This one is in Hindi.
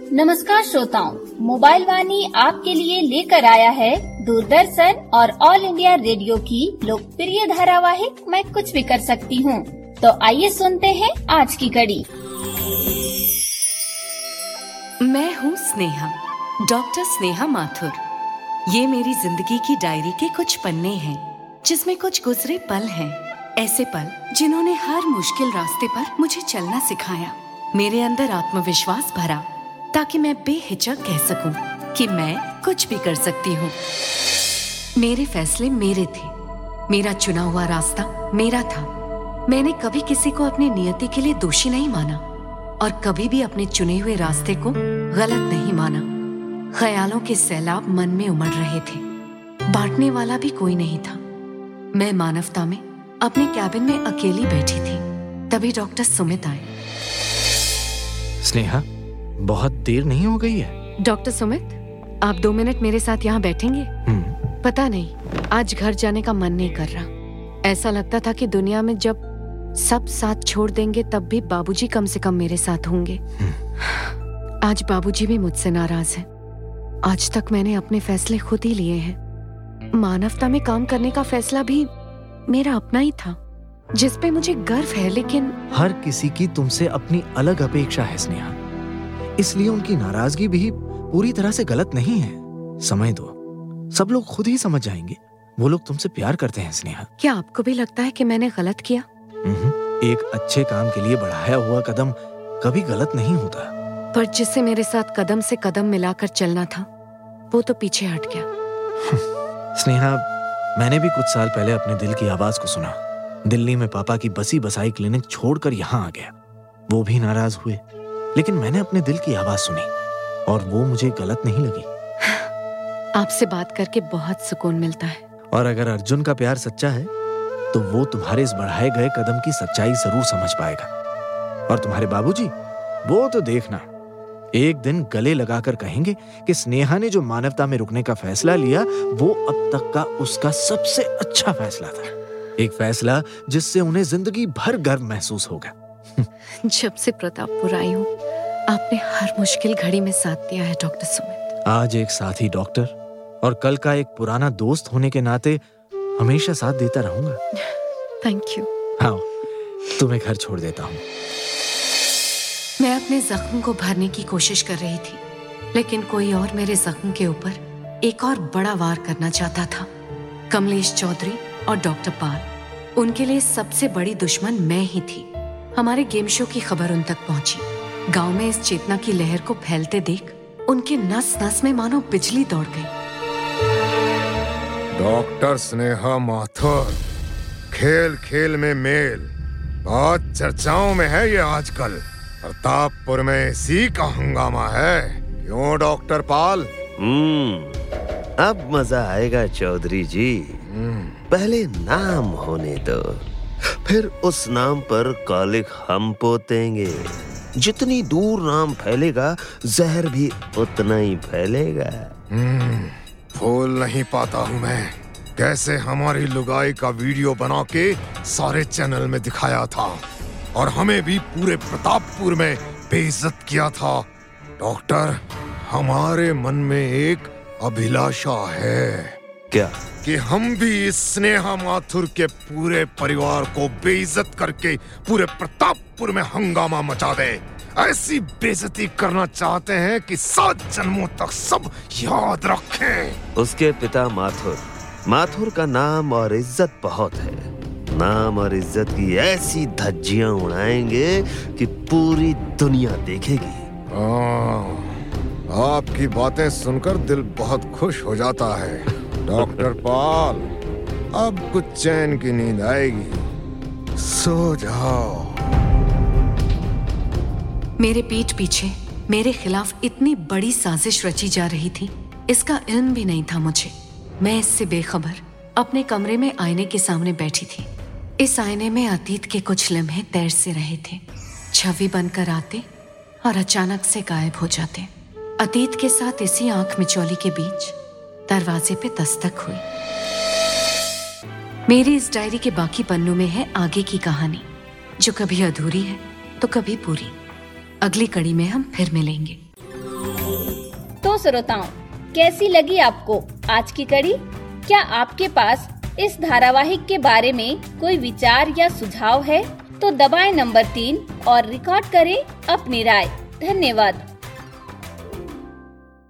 नमस्कार श्रोताओं, मोबाइल वाणी आपके लिए लेकर आया है दूरदर्शन और ऑल इंडिया रेडियो की लोकप्रिय धारावाहिक मैं कुछ भी कर सकती हूँ। तो आइए सुनते हैं आज की कड़ी। मैं हूँ स्नेहा, डॉक्टर स्नेहा माथुर। ये मेरी जिंदगी की डायरी के कुछ पन्ने हैं, जिसमें कुछ गुजरे पल हैं। ऐसे पल जिन्होंने हर मुश्किल रास्ते पर मुझे चलना सिखाया, मेरे अंदर आत्मविश्वास भरा, ताकि मैं बेहिचक कह सकूं कि मैं कुछ भी कर सकती हूँ। मेरे फैसले मेरे थे, मेरा चुना हुआ रास्ता मेरा था। मैंने कभी किसी को अपनी नियति के लिए दोषी नहीं माना और कभी भी अपने चुने हुए रास्ते को गलत नहीं माना। ख्यालों के सैलाब मन में उमड़ रहे थे, बांटने वाला भी कोई नहीं था। मैं मानवता में अपने कैबिन में अकेली बैठी थी, तभी डॉक्टर सुमित आए। स्नेहा, बहुत देर नहीं हो गई है? डॉक्टर सुमित, आप 2 मिनट मेरे साथ यहाँ बैठेंगे? पता नहीं, आज घर जाने का मन नहीं कर रहा। ऐसा लगता था कि दुनिया में जब सब साथ छोड़ देंगे तब भी बाबूजी कम से कम मेरे साथ होंगे। आज बाबूजी भी मुझसे नाराज हैं। आज तक मैंने अपने फैसले खुद ही लिए हैं। मानवता में काम करने का फैसला भी मेरा अपना ही था, जिस पे मुझे गर्व है। लेकिन हर किसी की तुमसे अपनी अलग अपेक्षा है स्नेहा, इसलिए उनकी नाराजगी भी पूरी तरह से गलत नहीं है। समय दो, सब लोग खुद ही समझ जाएंगे। वो लोग तुमसे प्यार करते हैं स्नेहा। क्या आपको भी लगता है कि मैंने गलत किया? एक अच्छे काम के लिए बढ़ाया हुआ कदम कभी गलत नहीं होता। पर जिससे मेरे साथ कदम से कदम मिलाकर चलना था, वो तो पीछे हट गया। स्नेहा, मैंने भी कुछ साल पहले अपने दिल की आवाज को सुना। दिल्ली में पापा की बसी बसाई क्लिनिक छोड़कर यहाँ आ गया। वो भी नाराज हुए, लेकिन मैंने अपने दिल की आवाज सुनी और वो मुझे गलत नहीं लगी। आपसे बात करके बहुत सुकून मिलता है। और अगर अर्जुन का प्यार सच्चा है तो वो तुम्हारे इस बढ़ाए गए कदम की सच्चाई जरूर समझ पाएगा। और तुम्हारे बाबूजी, वो तो देखना, एक दिन गले लगाकर कहेंगे कि स्नेहा ने जो मानवता में रुकने का फैसला लिया वो अब तक का उसका सबसे अच्छा फैसला था। एक फैसला जिससे उन्हें जिंदगी भर गर्व महसूस होगा। जब से प्रतापपुर आई हूँ, आपने हर मुश्किल घड़ी में साथ दिया है डॉक्टर सुमित। आज एक साथी डॉक्टर और कल का एक पुराना दोस्त होने के नाते हमेशा साथ देता रहूंगा। Thank you. हाँ, तुम्हें घर छोड़ देता हूँ। मैं अपने जख्म को भरने की कोशिश कर रही थी, लेकिन कोई और मेरे जख्म के ऊपर एक और बड़ा वार करना चाहता था। कमलेश चौधरी और डॉक्टर पाल, उनके लिए सबसे बड़ी दुश्मन मैं ही थी। हमारे गेम शो की खबर उन तक पहुंची। गांव में इस चेतना की लहर को फैलते देख उनके नस नस में मानो बिजली दौड़ गई। डॉक्टर स्नेहा माथुर, खेल खेल में मेल, बहुत चर्चाओं में है ये आजकल। प्रतापपुर में इसी का हंगामा है, क्यों डॉक्टर पाल? अब मजा आएगा चौधरी जी। पहले नाम होने दो, फिर उस नाम पर कॉलिक हम पोतेंगे। जितनी दूर नाम फैलेगा, जहर भी उतना ही फैलेगा। भूल नहीं पाता हूँ मैं कैसे हमारी लुगाई का वीडियो बना के सारे चैनल में दिखाया था और हमें भी पूरे प्रतापपुर में बेइज्जत किया था। डॉक्टर, हमारे मन में एक अभिलाषा है। क्या? कि हम भी इस स्नेहा माथुर के पूरे परिवार को बेइज्जत करके पूरे प्रतापपुर में हंगामा मचा दे। ऐसी बेइज्जती करना चाहते हैं कि 7 जन्मों तक सब याद रखें। उसके पिता माथुर का नाम और इज्जत बहुत है। नाम और इज्जत की ऐसी धज्जियां उड़ाएंगे कि पूरी दुनिया देखेगी। आपकी बातें सुनकर दिल बहुत खुश हो जाता है डॉक्टर पाल। अब कुछ चैन की नींद आएगी, सो जाओ। मेरे पीठ पीछे मेरे खिलाफ इतनी बड़ी साजिश रची जा रही थी, इसका इल्म भी नहीं था मुझे। मैं इससे बेखबर अपने कमरे में आईने के सामने बैठी थी। इस आईने में अतीत के कुछ लम्हे तैर से रहे थे, छवि बनकर आते और अचानक से गायब हो जाते। अतीत के साथ इसी आंख मिचौली के बीच दरवाजे पे दस्तक हुई। मेरी इस डायरी के बाकी पन्नों में है आगे की कहानी, जो कभी अधूरी है तो कभी पूरी। अगली कड़ी में हम फिर मिलेंगे। तो श्रोताओं, कैसी लगी आपको आज की कड़ी? क्या आपके पास इस धारावाहिक के बारे में कोई विचार या सुझाव है? तो दबाएं नंबर 3 और रिकॉर्ड करें अपनी राय। धन्यवाद।